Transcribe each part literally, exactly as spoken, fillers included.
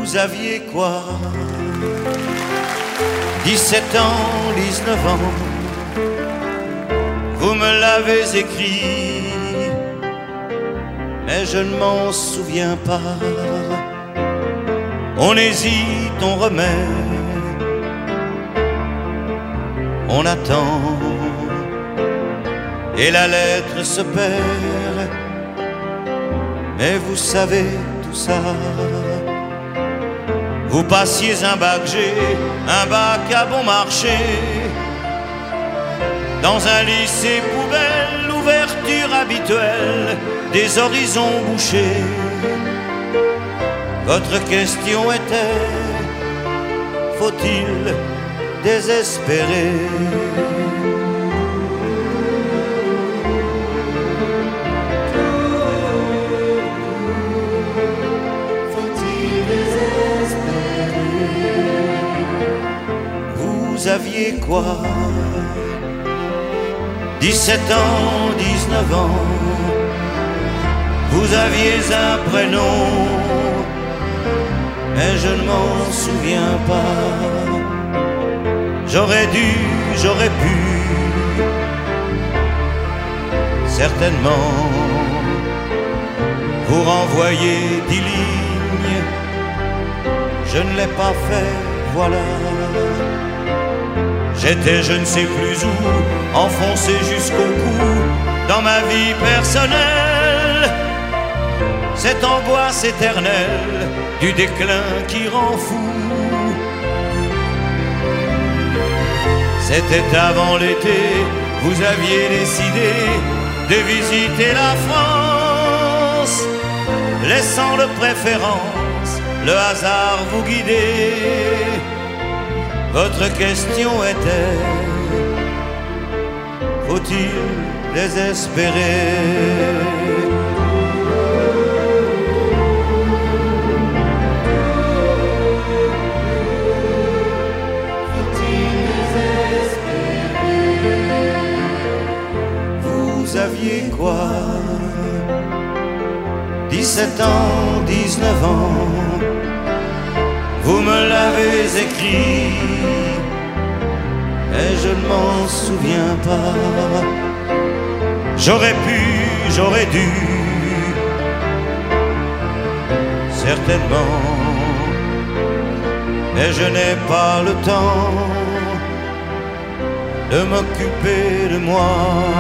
Vous aviez quoi? dix-sept ans, dix-neuf ans. Vous me l'avez écrit, mais je ne m'en souviens pas. On hésite, on remet, on attend, et la lettre se perd. Mais vous savez tout ça. Vous passiez un bac G, un bac à bon marché. Dans un lycée poubelle, l'ouverture habituelle des horizons bouchés. Votre question était, faut-il désespérer? Faut-il désespérer? Vous aviez quoi? dix-sept ans, dix-neuf ans. Vous aviez un prénom, mais je ne m'en souviens pas. J'aurais dû, j'aurais pu, certainement, vous renvoyer dix lignes. Je ne l'ai pas fait, voilà. J'étais je ne sais plus où, enfoncé jusqu'au cou dans ma vie personnelle. Cette angoisse éternelle du déclin qui rend fou. C'était avant l'été, vous aviez décidé de visiter la France, laissant de préférence le hasard vous guider. Votre question était, faut-il désespérer? Vous aviez quoi? dix-sept ans, dix-neuf ans. Vous me l'avez écrit, et je ne m'en souviens pas. J'aurais pu, j'aurais dû, certainement, mais je n'ai pas le temps de m'occuper de moi.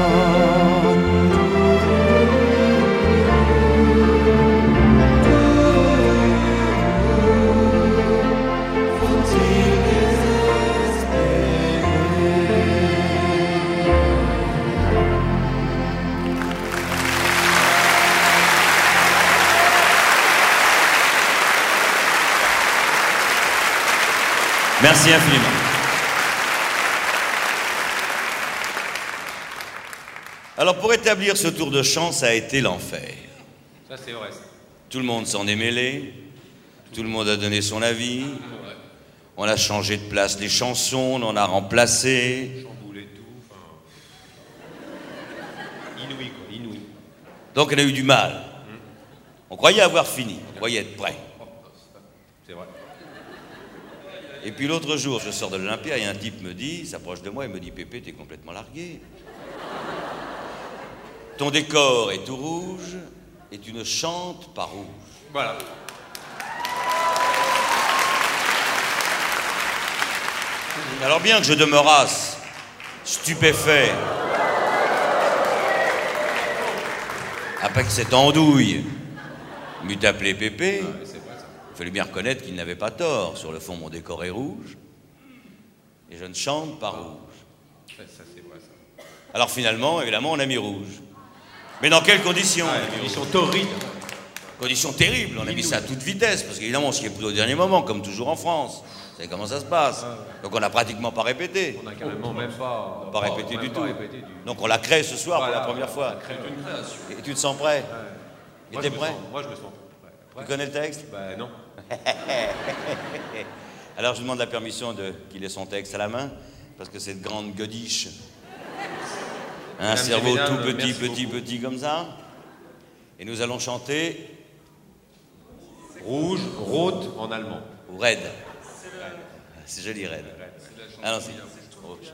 Merci infiniment. Alors pour établir ce tour de chant, ça a été l'enfer. Ça c'est vrai. Ça. Tout le monde s'en est mêlé, tout le monde a donné son avis, on a changé de place les chansons, on en a remplacé. Chamboulé tout, enfin... Inouï quoi, inouï. Donc on a eu du mal. Hum. On croyait avoir fini, on croyait être prêt. C'est vrai. Et puis l'autre jour, je sors de l'Olympia et un type me dit, s'approche de moi et me dit « Pépé, t'es complètement largué. Ton décor est tout rouge et tu ne chantes pas rouge. » Voilà. Alors bien que je demeurasse stupéfait après que cette andouille m'eût appelé Pépé, Ouais, c'est vrai, ça. il fallait bien reconnaître qu'il n'avait pas tort. Sur le fond, mon décor est rouge et je ne chante pas rouge. Ça, ça c'est vrai, ça. Alors finalement, évidemment, on a mis rouge. Mais dans quelles conditions? Ouais, ils sont torrides. Conditions terribles, on a mis ça à toute vitesse, parce qu'évidemment, on s'y est pris au dernier moment, comme toujours en France. Vous savez comment ça se passe. Donc on n'a pratiquement pas répété. On a carrément même pas... Pas répété du pas tout. répété du... Donc on l'a créé ce soir Voilà, pour la première fois. on a créé une création. Et tu te sens prêt? Ouais. Et Moi, t'es je me prêt? sens- Moi je me sens prêt. Tu Prêt. connais le texte? Bah non. Alors je demande la permission de qu'il ait son texte à la main, parce que cette grande godiche a un Mesdames et cerveau mesdames, tout petit, merci petit, beaucoup. petit comme ça. Et nous allons chanter Rouge, rot en allemand. Ou red. C'est joli, red. Allons-y. Rouge.